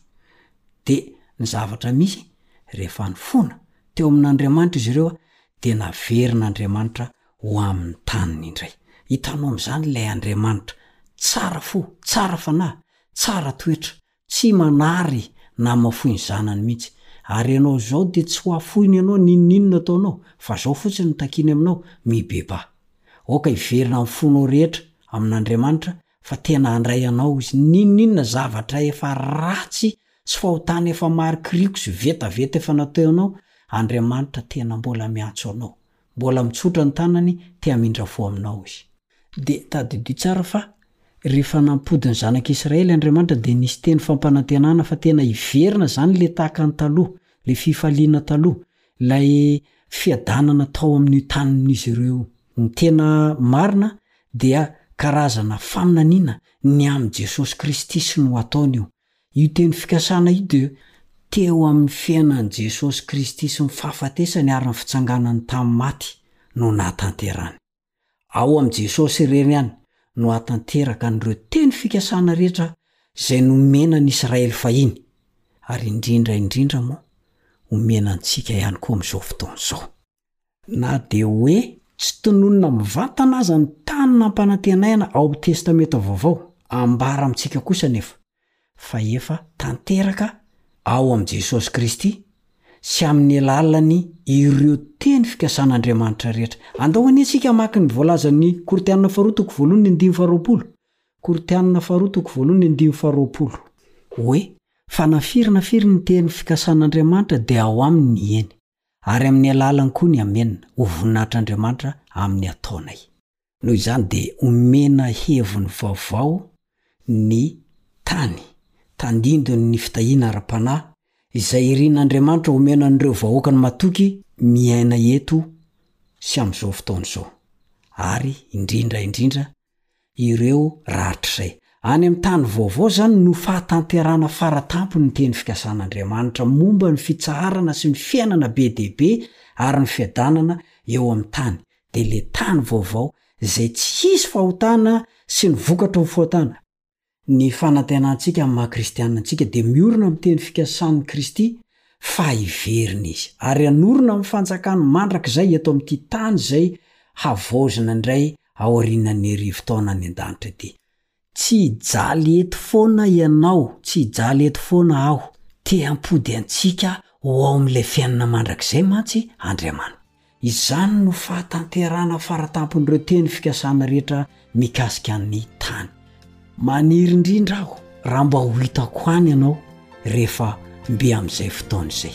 De ny zavatra misy rehefa ny fona teo amin'Andriamanitra izy ireo de naverin'Andriamanitra ho amin'ny taniny indray. Hitanao amin'izany ilay Andriamanitra tsara fo, tsara fanahy, tsara toetra, tsy manary na mafoy ny zanany mihitsy ary ianao zao de tsy ho afoiny ianao ninoninona ataonao fa zao fotsiny ny takiny aminao mibeba oka iverina amin'ny fonao rehetra amin'andriamanitra fa tena handray anao izy ninoninona zavatra efa ratsy sy fahotana efa marikiriko sy vetaveta efa natao anao andriamanitra tena mbola miantso anao mbola mitsotra ny tanany te hamindra fo aminao izy de tadidio tsara fa rehefa nampodiny zanak'Israely Andriamanitra de nisy teny fampanantenana fa tena iverina zany le tahaka ny taloha le fifaliana taloha lay fiadanana tao amin'ny tanin'izy ireo ny tena marina dia karazana faminaniana ny am' Jesosy Kristy sy no ataony io io teny fikasana io de teo amin'ny fiainan'i Jesosy Kristy sy ny fahafatesany ary ny fitsanganany tamin'ny maty no natanterany ao am' Jesosy irery ihany no atanteraka n'ireo teny fikasana rehetra zay nomena ny Israely fahiny ary indrindra indrindra moa omena antsika ihany koa amin'izao fotoana izao na de hoe tsy tononona mivantana aza ny tany nampanantenaina ao amin'ny testameta vaovao ambara amintsika kosa nefa fa efa tanteraka ao am' Jesosy Kristy sy amin'ny alalany ireo teny fikasan'Andriamanitra rehetra andao any antsika maki ny voalazan'ny Koritianina faharotoko voalohany andimy faharoapolo Koritianina faharotoko voalohany andimy faharoapolo hoe fa nafiry nafiry ny teny fikasan'Andriamanitra de ao aminy ny eny ary amin'ny alalany koa ny amenina ho voninahitr'Andriamanitra amin'ny ataonay noho izany de omena heviny vaovao ny tany tandindony ny fitahiana ara-panahy izay irin'Andriamanitra omena an'ireo vahoaka ny matoky miaina eto sy am'izao fotoana izao ary indrindra indrindra ireo rahatr'izay any amin'ny tany vaovao zany no fahatanterana faratampo ny teny fikasan'Andriamanitra momba ny fitsaharana sy ny fiainana be dehibe ary ny fiadanana eo amin'ny tany de le tany vaovao zay tsy hisy fahotana sy ny vokatra ho fahotana ny fanantenantsika amin'ny maha-kristianantsika de miorina amin'ny teny fikasan'ny Kristy fa iverina izy ary anorina amin'ny fanjakany mandrakizay eto amin'ity tany zay havaozina indray aorianan'ny rivo-taona any an-danitra ity tsy hijaly eto foana ianao tsy hijaly eto foana aho te hampody antsika ho ao amin'ilay fiainana mandrakizay mantsy Andriamanitra izany no fahatanterana faratampon'ireo teny fikasana rehetra mikasika ny tany maniry indrindra aho raha mba ho hitako any ianao rehefa mbe amin'izay fotoana izay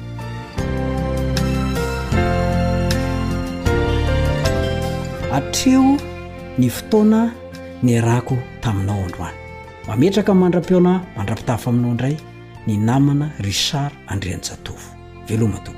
atreo ny fotoana ny rako taminao androany mametraka mandra-piona mandra-pitafa aminao indray ny namana Richard Andrianjatovo veloma tompoko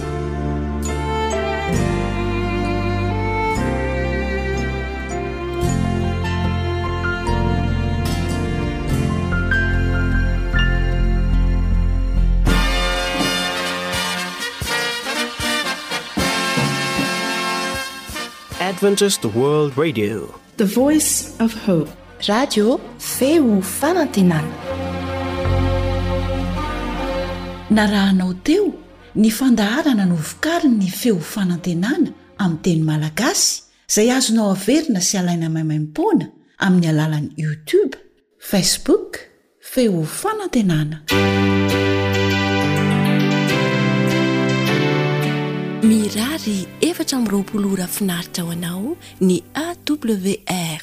Adventist World Radio, The Voice of Hope, Radio feo fanantenana. Narahanao teo ny fandaharana no vokariny ny feo fanantenana amin'ny teny malagasy izay azonao averina sy alaina maimaim-poana amin'ny alalan'ny YouTube, Facebook, feo fanantenana. Mirary efatra amby roapolo ora finaritra ho anao ny A W R